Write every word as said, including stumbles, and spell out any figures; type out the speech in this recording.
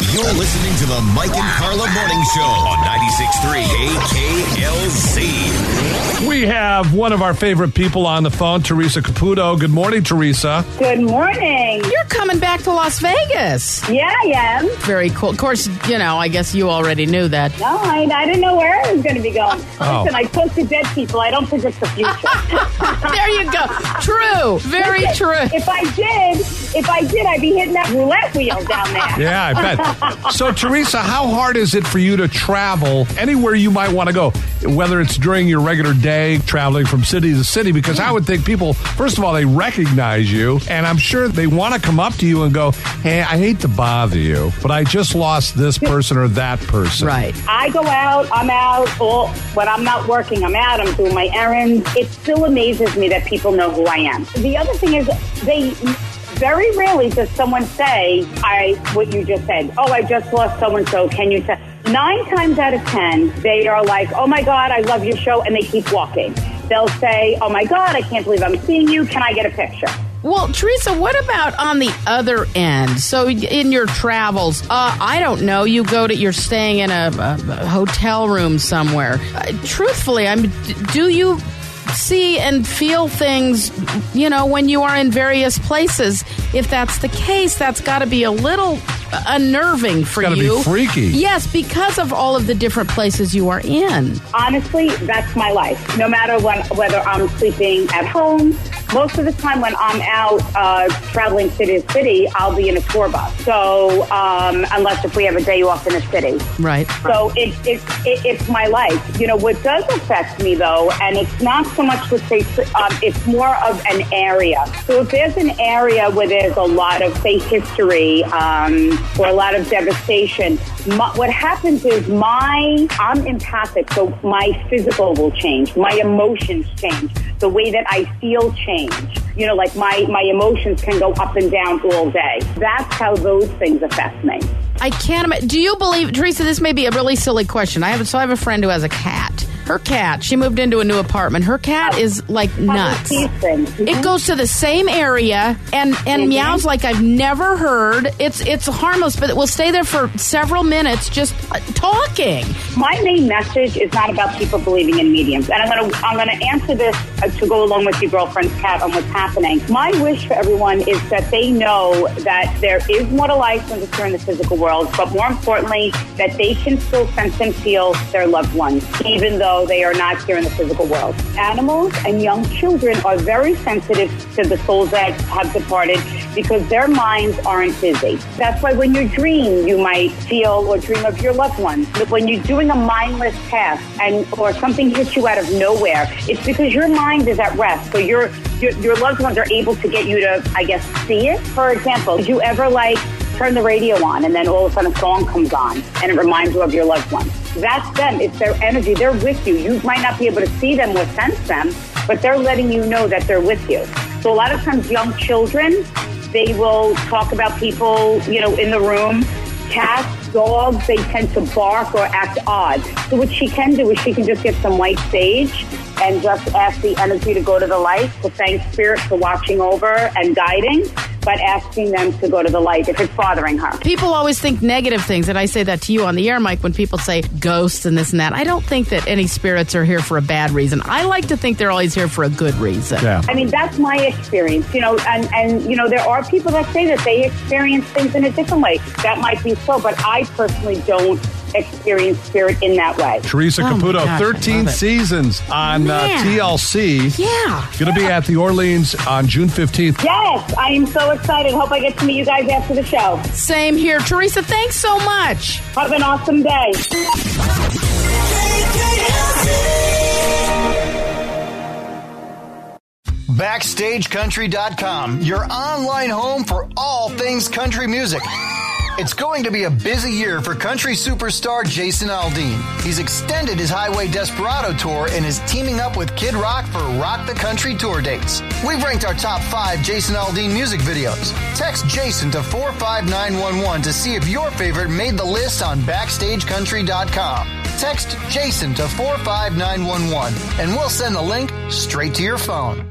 You're listening to the Mike and Carla Morning Show on ninety-six point three A K L Z. We have one of our favorite people on the phone, Teresa Caputo. Good morning, Teresa. Good morning. You're coming back to Las Vegas. Yeah, I am. Very cool. Of course, you know, I guess you already knew that. No, I, I didn't know where I was going to be going. Oh. Listen, I talk to dead people. I don't predict the future. There you go. True. Very Listen, true. If I did, if I did, I'd be hitting that roulette wheel down there. Yeah, I bet. So, Teresa, how hard is it for you to travel anywhere you might want to go, whether it's during your regular day, traveling from city to city? Because I would think people, first of all, they recognize you, and I'm sure they want to come up to you and go, hey, I hate to bother you, but I just lost this person or that person. Right. I go out, I'm out, or when I'm not working, I'm out, I'm doing my errands. It still amazes me that people know who I am. The other thing is, they very rarely does someone say, I what you just said, oh, I just lost so-and-so, can you tell? Nine times out of ten, they are like, oh, my God, I love your show, and they keep walking. They'll say, oh, my God, I can't believe I'm seeing you. Can I get a picture? Well, Teresa, what about on the other end? So in your travels, uh, I don't know, you go to, you're staying in a, a hotel room somewhere. Uh, truthfully, I mean, do you see and feel things, you know, when you are in various places? If that's the case, that's got to be a little unnerving for It's you. gotta be freaky. Yes, because of all of the different places you are in. Honestly, that's my life. No matter when, whether I'm sleeping at home, most of the time when I'm out uh, traveling city to city, I'll be in a tour bus. So um, unless if we have a day off in a city. Right. So it, it, it, it's my life. You know, what does affect me, though, and it's not so much to say, um, it's more of an area. So if there's an area where there's a lot of, say, history um, or a lot of devastation, my, what happens is my, I'm empathic, so my physical will change. My emotions change. The way that I feel change. You know, like my, my emotions can go up and down all day. That's how those things affect me. I can't imagine. Do you believe, Teresa, this may be a really silly question. I have, so I have a friend who has a cat. Her cat, she moved into a new apartment. Her cat is like nuts. Mm-hmm. It goes to the same area and, and Mm-hmm. meows like I've never heard. It's it's harmless, but it will stay there for several minutes just uh, talking. My main message is not about people believing in mediums, and I'm going to I'm going to answer this uh, to go along with your girlfriend's cat on what's happening. My wish for everyone is that they know that there is more to life than just here in the physical world, but more importantly, that they can still sense and feel their loved ones, even though they are not here in the physical world. Animals and young children are very sensitive to the souls that have departed because their minds aren't busy. That's why when you dream, you might feel or dream of your loved ones. But when you're doing a mindless task and or something hits you out of nowhere, it's because your mind is at rest. So your your, your loved ones are able to get you to, I guess, see it. For example, did you ever like turn the radio on and then all of a sudden a song comes on and it reminds you of your loved ones? That's them. It's their energy. They're with you. You might not be able to see them or sense them, but they're letting you know that they're with you. So a lot of times young children, they will talk about people, you know, in the room. Cats, dogs, they tend to bark or act odd. So what she can do is she can just get some white sage and just ask the energy to go to the light, to thank Spirit for watching over and guiding, but asking them to go to the light if it's bothering her. People always think negative things, and I say that to you on the air, Mike, when people say ghosts and this and that. I don't think that any spirits are here for a bad reason. I like to think they're always here for a good reason. Yeah. I mean, that's my experience, you know, and, and, you know, there are people that say that they experience things in a different way. That might be so, but I personally don't experience spirit in that way. Teresa Oh my Caputo, gosh, I thirteen love it. seasons on uh, Man. T L C. Yeah. Going to be at the Orleans on June fifteenth. Yes, I am so excited. Hope I get to meet you guys after the show. Same here. Teresa, thanks so much. Have an awesome day. Backstage Country dot com, your online home for all things country music. It's going to be a busy year for country superstar Jason Aldean. He's extended his Highway Desperado tour and is teaming up with Kid Rock for Rock the Country tour dates. We've ranked our top five Jason Aldean music videos. Text Jason to four five nine one one to see if your favorite made the list on Backstage Country dot com. Text Jason to four five nine one one and we'll send the link straight to your phone.